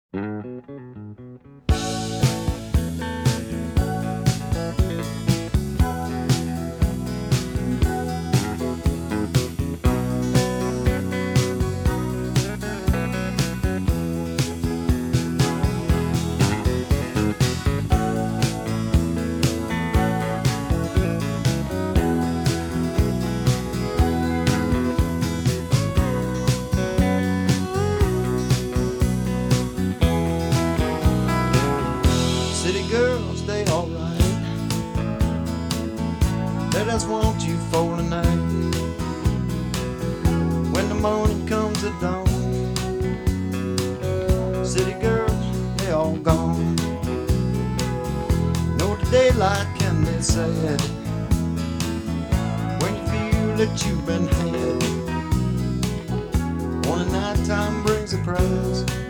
City girls, they alright. They just want you for the night. When the morning comes at dawn, city girls, they all gone. Know the daylight can be sad when you feel that you've been had. Only nighttime brings a prize.